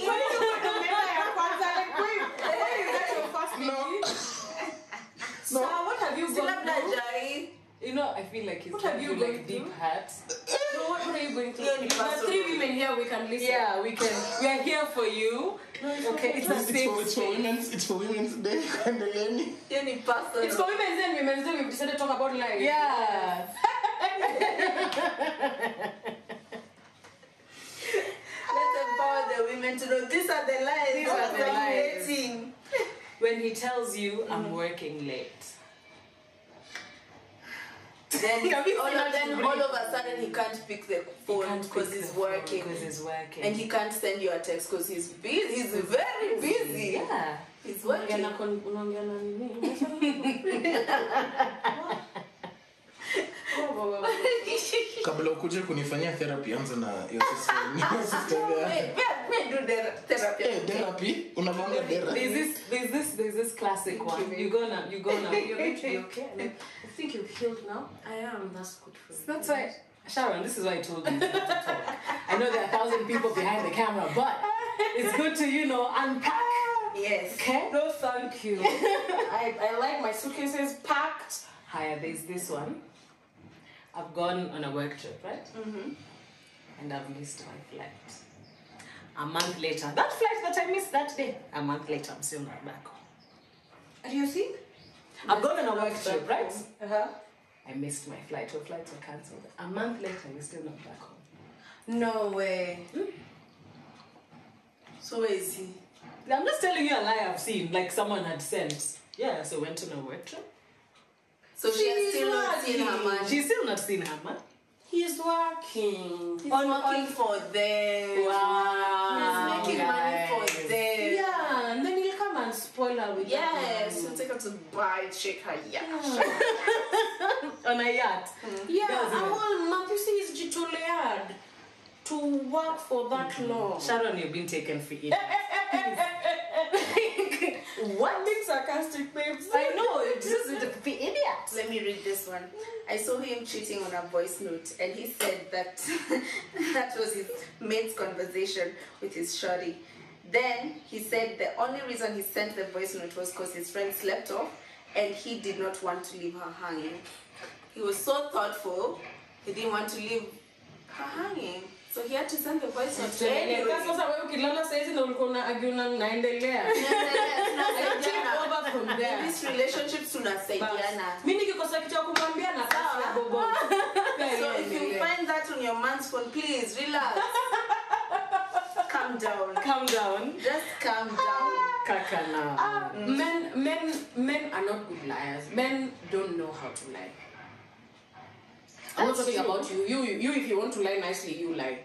So what have you gone
through?
You know, I feel like it's
what have you
like deep hurts.
No, what are you going through? There's 3 women here, we can listen.
Yeah, we are here for you. Okay, it's a safe space.
It's for Women's Day.
It's for Women's Day and Women's Day. We've decided to talk about life.
Yeah.
Let's empower the women to know these are the lies.
These are the lies. When he tells you, I'm working late.
Then all of a sudden he can't pick the phone because he's working. And he can't send you a text because he's busy. He's very busy.
Yeah.
He's working.
Kabla ukuje kunifanyia therapy anza na your sister.
We do therapy.
Therapy? Unavanga therapy?
There's this classic one. You're going to be okay.
I think you've healed now.
I am.
That's good for you.
That's right. Sharon, this is why I told you not to talk. I know there are 1,000 people behind the camera, but it's good to, unpack.
Yes.
Okay?
No, thank you. I like my suitcases packed.
Hiya, there's this one. I've gone on a work trip, right? Mm-hmm. And I've missed my flight. A month later, that flight that I missed that day, a month later, I'm still not back home.
Do you see?
I've gone on a work trip, right?
Uh-huh.
I missed my flight. Your flights were cancelled. A month later, we're still not back home.
No way.
So where is he?
I'm just telling you a lie I've seen, like someone had sent. Yeah, so went on a work trip.
So she's still not seen her man.
She's still not seen her man.
He's working.
He's working for them.
Wow.
He's making money for them.
Yeah, and then he'll come and spoil her with
yes, he'll take her to buy, shake her yacht.
On a yacht.
Yeah, a whole month. You see, he's jitolead to work for that long.
Sharon, you've been taken for it.
What being sarcastic, babes?
I know, it's just the idiot.
Let me read this one. I saw him cheating on a voice note, and he said that that was his mate's conversation with his shorty. Then he said the only reason he sent the voice note was because his friend slept off, and he did not want to leave her hanging. He was so thoughtful, he didn't want to leave her hanging. So he had to send the voice note to anyway.
Sasa wewe ukilala saizi na ulikuwa unaaguna naendelea. Over from there.
In this relationship tunasaidiana.
Mimi nikikosa kitu ya kumwambia na sawa bobo.
So if you find that on your man's phone, please relax. Calm down.
Calm down.
Just calm down.
Kakana.
Men are not good liars. Men don't know how to lie. I'm not talking about you. You, if you want to lie nicely, you lie.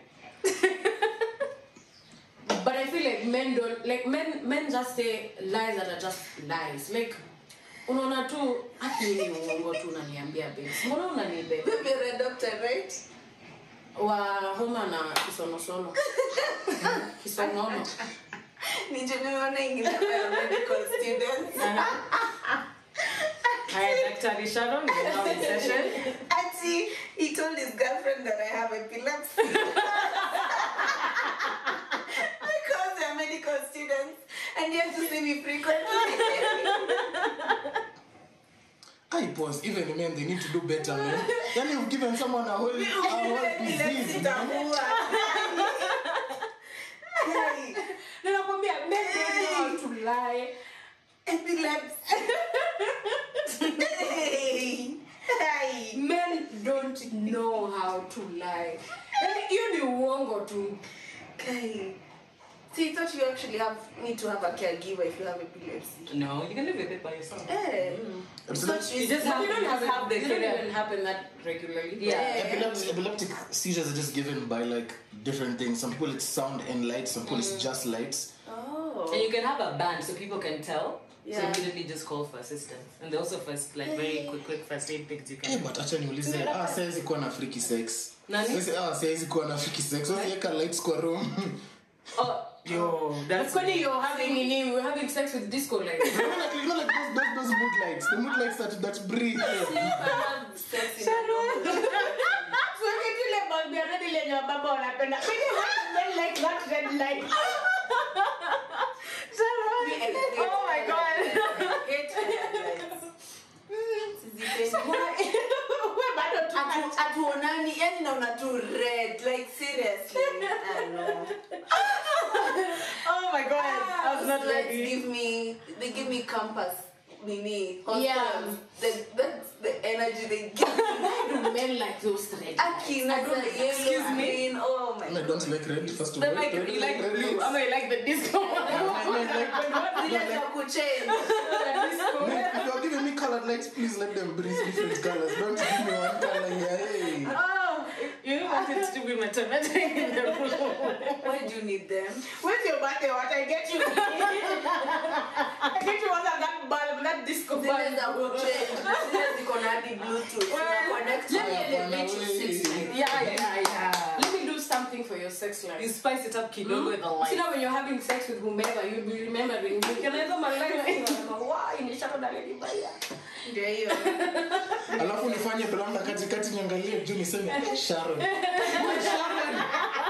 But I feel like men don't, like men just say lies that are just lies. Like, unaona tu, hati ni uongo tu unaniambia babes. Mbona unanibe?
You're a doctor, right?
Wa homa na kisonosono. Kisonono.
Nimeona ingine ya medical students.
Hi, Dr. Sharon, we're now in session.
Actually, he told his girlfriend that I have epilepsy. Because they're medical students and you have to see me frequently.
I pause. Even men, they need to do better, man. Then you've given someone a whole disease.
Men don't know how to lie.
Epilepsy.
Men don't know how to lie. You the uongo too.
Okay. So you thought you actually need to have a caregiver if you have epilepsy?
No, you can live with it by yourself.
You don't have the
It doesn't happen that regularly.
Yeah.
Epileptic seizures are just given by like different things. Some people it's sound and light, some people it's just lights.
Oh.
And you can have a band so people can tell. So
Yeah.
immediately just call for assistance. And they also first, like, very quick first aid picks you
Hey,
can.
but acha niulize, says iko na freaky sex.
Nani?
Says iko na freaky sex. So yeka lights kwa room.
Oh, yo, that's
Funny you're having sex with disco lights.
You know like those mood lights. The mood lights that breathe.
Sex in a room.
Oh my god.
Hate Atuonani, yani na unatu red, like seriously. I know.
Oh my god, I was not
Let's
ready.
they give me campus. Mini.
Yeah.
That's the energy they give me.
Men like those threads.
Aki, excuse me. Oh my
I don't like red, first of
Then
all.
like, you like blue. I mean, like the disco one.
Zile za kuchange.
If you're giving me colored lights, please let them breathe different colors. Don't give me one color here. Hey.
Oh, you want it to be maternity in the room.
Why do you need them?
Where's your birthday? What I get you? I get you one of that bulb, that disco bulb.
Zile za kuchange. Zile ziko na hadi Bluetooth. Una connect
Let me
to your
elevate your sex life.
Yeah.
Let me do something for your sex
You
life.
spice it up kidogo with the light.
See now when you're having sex with whomever, you'll be remembering. You can either my life. Wow, in the shadow that lady Baya.
Ndio hiyo.
Alafu nifanye blonda katikati niangalie juu niseme Sharon. Sharon.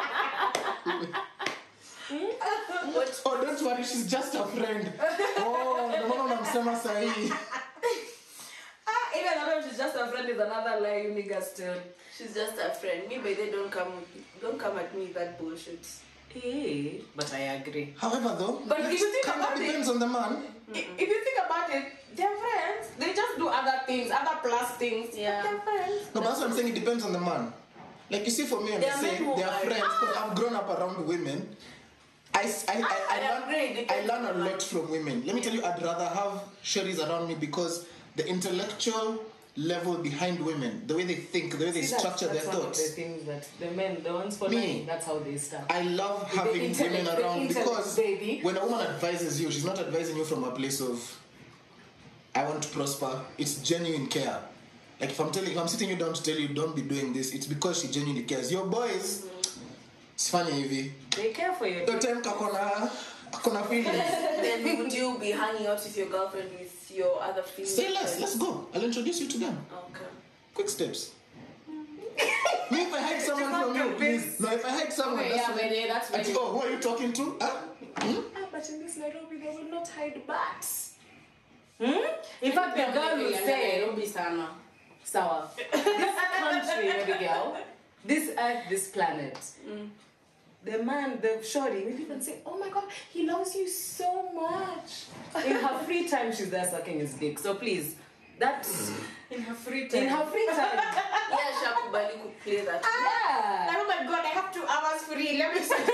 Oh, don't worry, she's just a friend. Oh, the one unamsema sahi.
Even though she's just a friend is another lie you niggas tell.
She's just a friend. Me, but they don't come at me with that bullshit.
Hey, but I agree.
However, though,
But if you think
kind of
about it-
depends on the man.
If you think about it, they're friends. They just do other things, other plus things.
Yeah.
They're friends.
No, but that's what I'm saying. It depends on the man. Like you see, for me, when
There
they
are
say
men who
they are
are-
friends, because I've grown up around women. I learn a lot from women. Let me tell you, I'd rather have sherries around me because the intellectual level behind women, the way they think, the way they structure their
that's one of
thoughts.
the things that the men, the ones for
Me.
money, that's how they start.
I love having
intellect-
women
the
around
intellect,
because
baby.
when a woman advises you, she's not advising you from a place of I want to prosper. It's genuine care. Like if I'm sitting you down to tell you don't be doing this, it's because she genuinely cares. Your boys, it's funny, Evie.
They care for you.
The time kakona feelings.
Then would you be hanging out with your girlfriend with your other female
Say
friends?
let's go. I'll introduce you to them.
Okay.
Quick steps. Me, if I hide someone from you, please. No, if I hide someone,
Okay,
that's
yeah,
when-
but that's when
Oh, who are you talking to?
But in this Nairobi, they will not hide butts. In fact, the girl will say,
Nairobi sana.
Sawa, this country, baby girl, this earth, this planet, the man, the shorty, will even say, oh my god, he loves you so much. In her free time, she's there sucking his dick. So please, that's
In her free time.
in her free time.
Yeah, Shakubali could play that.
Yeah.
Oh my god, I have 2 hours free. Let me see.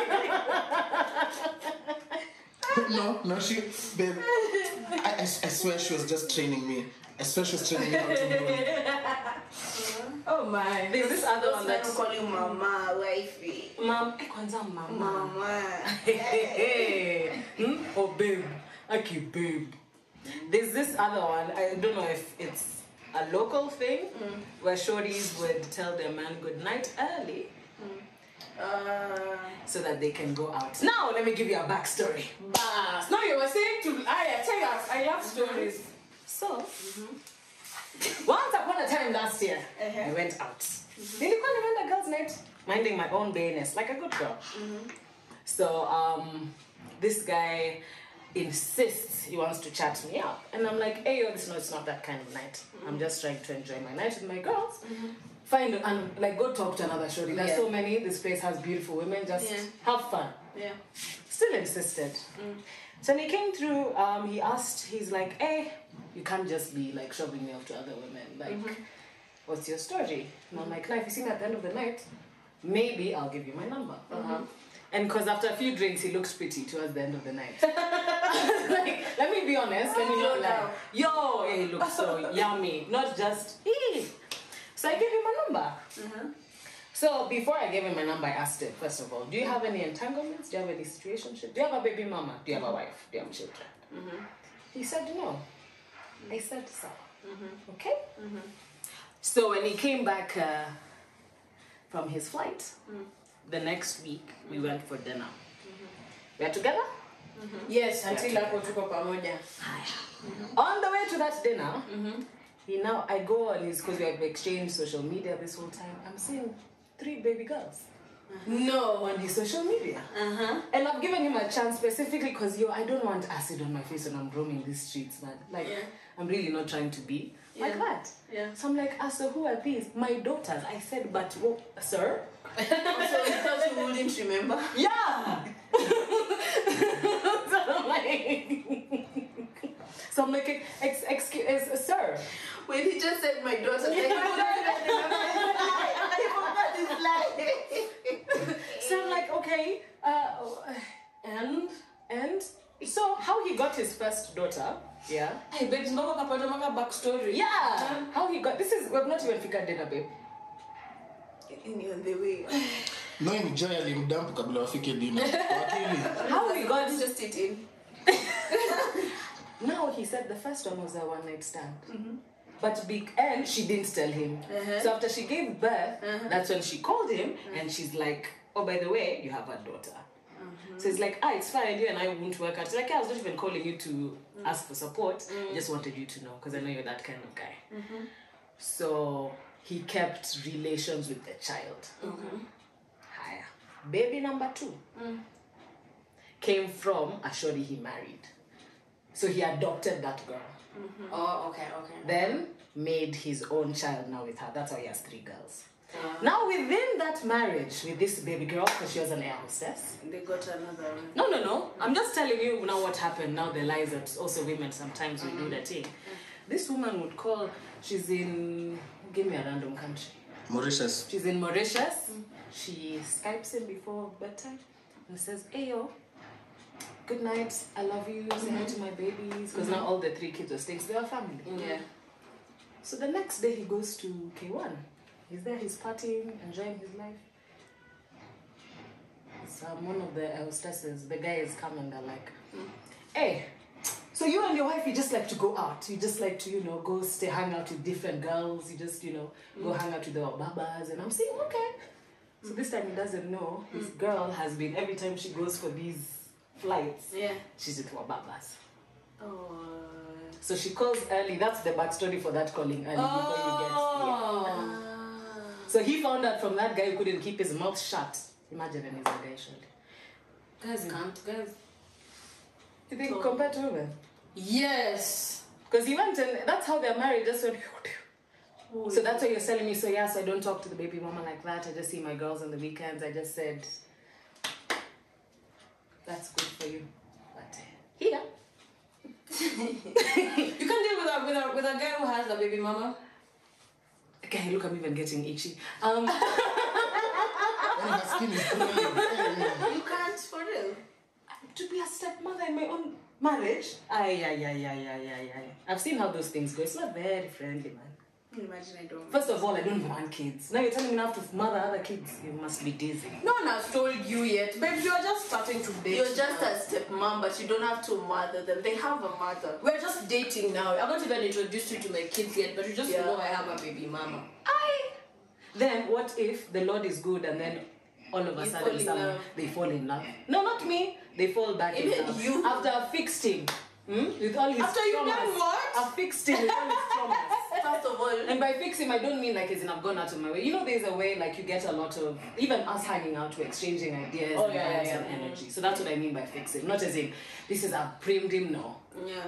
No, she, babe. I swear she was just training me. I swear she was training me how to moon.
Oh my.
There's this other
Those
one
men
that
who call you mama, wifey.
mom, kwanza mama.
Mama.
Hey. Oh babe, okay babe. There's this other one. I don't know if it's a local thing where shorties would tell their man good night early, So that they can go out. Now, let me give you a backstory.
Bas. No, you were saying to tell us. I love stories.
So, once upon a time last year, I went out. Nilikuwa nimeenda girls' night, minding my own business, like a good girl. So, this guy insists he wants to chat me up. And I'm like, hey, yo, it's not that kind of night. I'm just trying to enjoy my night with my girls. Find and like go talk to another shorty. There's so many. This place has beautiful women. Just have fun.
Yeah.
Still insisted. So when he came through, he asked. He's like, "Hey, you can't just be like shoving me off to other women. Like, what's your story?" And I'm like, "Nah, if you see me at the end of the night, maybe I'll give you my number." And because after a few drinks, he looks pretty towards the end of the night. Like, let me be honest. Let me not lie. Yo, he looks so yummy. Not just So I gave him my number. So before I gave him my number, I asked him, first of all, do you have any entanglements? Do you have any situationship? Do you have a baby mama? Do you have a wife? Do you have children? He said no. I said so. Okay? So when he came back from his flight, the next week, we went for dinner. We are together?
Yes, until hapo tuko pamoja.
On the way to that dinner, I go on his, because we have exchanged social media this whole time. I'm seeing 3 baby girls.
No.
On his social media. And I've given him a chance specifically because, I don't want acid on my face when I'm roaming these streets, man. Like, I'm really not trying to be like that. So I'm like, so who are these? My daughters. I said, but, sir?
So you thought you wouldn't remember?
Yeah! So I'm like, excuse, sir.
When he just said my daughter,
So I'm like, okay, and so how he got his first daughter,
Hey, babes, no kapata backstory.
how he got, we've not even figured dinner, babe.
on the way.
No, enjoy alimdamp kabla wafike dinner. Wakili.
How he got
Just it in.
Now he said the first one was a one-night stand. But and she didn't tell him. So after she gave birth, that's when she called him and she's like, oh, by the way, you have a daughter. So it's like, it's fine, you and I won't work out. It's like, I was not even calling you to ask for support. I just wanted you to know because I know you're that kind of guy. So he kept relations with the child. Higher. Baby number 2 came from a shorty he married. So he adopted that girl.
Oh, okay.
Then made his own child now with her. That's how he has 3 girls. Now within that marriage with this baby girl, because she was an air hostess.
They got another one.
No. I'm just telling you now what happened. Now the lies that also women sometimes will do that thing. This woman would call, she's in, give me a random country.
Mauritius.
She's in Mauritius. She Skypes him before bedtime and says, hey yo, good night, I love you, say hi to my babies. Because now all the 3 kids are staying, so they're a family. So the next day he goes to K1. He's there, he's partying, enjoying his life. So one of the hostesses, the guys come and they're like, hey, so you and your wife, you just like to go out. You just like to, go hang out with different girls. You just, go hang out with the babas. And I'm saying, okay. So this time he doesn't know. His girl has been, every time she goes for these flights, she's with babas. So she calls early. That's the backstory for that calling early before you get here. So he found out from that guy who couldn't keep his mouth shut. Imagine when he's a guy, surely.
Guys.
You think compared to women?
Yes.
Because he went and that's how they're married. Just went. So that's why you're telling me. So I don't talk to the baby mama like that. I just see my girls on the weekends. I just said, that's good for you. But here.
You can deal with a guy who has a baby mama.
Okay, look, I'm even getting itchy.
When her skin is crawling.
You can't, for real.
To be a stepmother in my own marriage? I've seen how those things go. It's not very friendly, man.
Imagine I don't.
First of all, I don't even want kids. Now you're telling me now to mother other kids. You must be dizzy.
No one has told you yet. Babe, you're just starting to date.
You're just a stepmom, but you don't have to mother them. They have a mother.
We're just dating now. I've not even introduced you to my kids yet, but you just know I have a baby mama.
Then what if the Lord is good and then all of a
You
sudden
fall in love.
they fall in love. No, not me. They fall back in
Even
love.
you.
After I fixed him. With all his
After you
traumas.
done what?
I fixed him with all his traumas.
First of all,
And by fix him, I don't mean like as in I've gone out of my way. You know, there's a way like you get a lot of, even us hanging out, we're exchanging ideas
Oh,
and
yeah,
vibes
yeah,
and
yeah.
energy. So that's what I mean by fixing. Not as in, this is I've framed him, no.
yeah.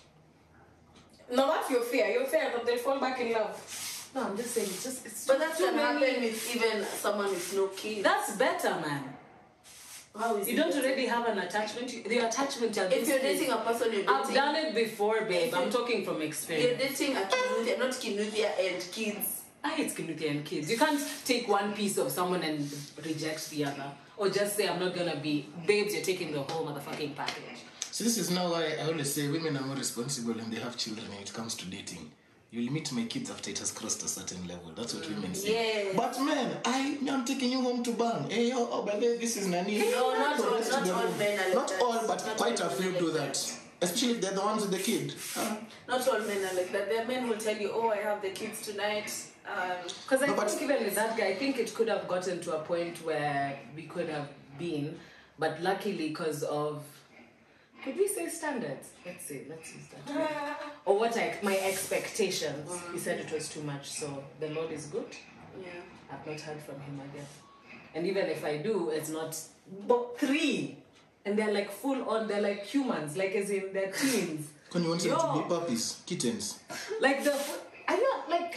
No, that's your fear. Your fear that they'll fall back in love.
No, I'm just saying, it's
But that
too
can happen
many.
with even someone with no kids.
That's better, man.
How is
You
it
don't
better?
already have an attachment. The attachment you're
If you're dating a person, you're
I've
dating.
done it before, babe.
If
I'm
you-
talking from
You're
experience.
dating a Kinuthia, not Kinuthia and kids.
I hate Kinuthia and kids. You can't take one piece of someone and reject the other. Or just say, I'm not gonna be. Babes, you're taking the whole motherfucking package.
So this is now why I always say women are more responsible and they have children when it comes to dating. You'll meet my kids after it has crossed a certain level. That's what women say.
Yes.
But man, I'm taking you home to bang. Hey, oh, by the way, this is Nani.
No, not all-
Let's
not
do the
all
home.
men are like
Not
that.
all, but
Not
quite
all
a few
men
do
like
that. Especially if they're the ones with the kid.
Not all men are like that. There are men who tell you, oh, I have the kids tonight.
Because I
No, but-
think even with that guy, I think it could have gotten to a point where we could have been, but luckily because of, could we say standards? Let's use that word. Or what my expectations. He said it was too much, so the Lord is good.
Yeah.
I've not heard from him again. And even if I do, it's not, but 3. And they're like full on, they're like humans, like as in they're teens.
When you want them to
Yo.
be puppies, kittens.
Like are you like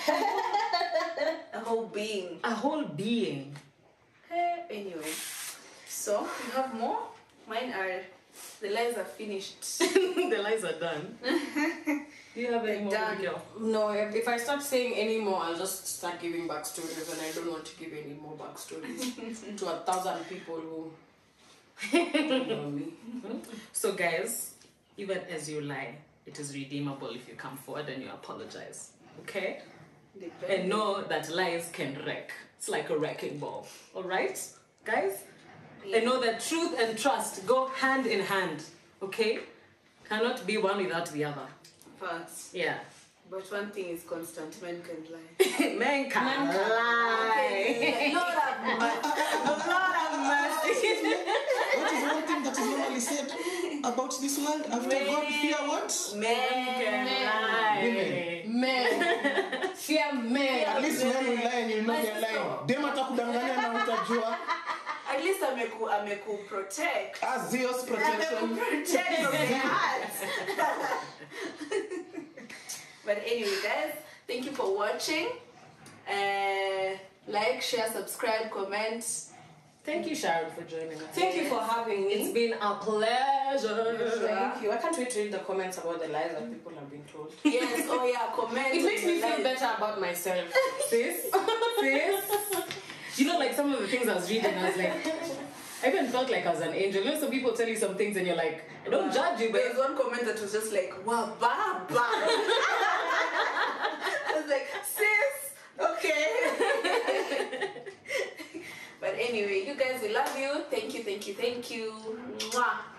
A whole being.
a whole being?
Anyway. So, you have more? Mine are, the lies are finished.
The lies are done. Do you have any more?
Done.
Abigail?
No, if I start saying any more, I'll just start giving backstories, and I don't want to give any more backstories to 1,000 people who don't know me.
So, guys, even as you lie, it is redeemable if you come forward and you apologize. Okay? And know that lies can wreck. It's like a wrecking ball. All right, guys? And know that truth and trust go hand in hand. Okay? Cannot be one without the other.
Facts.
Yeah.
But one thing is constant, men can lie.
Men can lie.
Lord have mercy.
Lord have mercy.
What is one thing that is normally said about this world? After God, fear what?
Men can lie.
Women.
Men. Fear men.
At least men will lie and you know they're lying. Dem atakudanganya na utajua.
At least ameku protect.
As Zeus protection.
Protect from the heart. But anyway, guys, thank you for watching. Like, share, subscribe, comment.
Thank you, Sharon, for joining us.
Thank you for having me.
It's been a pleasure.
Thank you. I can't wait to read the comments about the lies that people have been told.
Yes, oh yeah, comment.
It makes me feel
Like-
better about myself.
Sis? You know, like some of the things I was reading, I was like, I even felt like I was an angel. You know, some people tell you some things and you're like, I don't judge you, but
There's one comment that was just like, wow, baba. I was like, sis, okay. But anyway, you guys, we love you. Thank you. Mwah.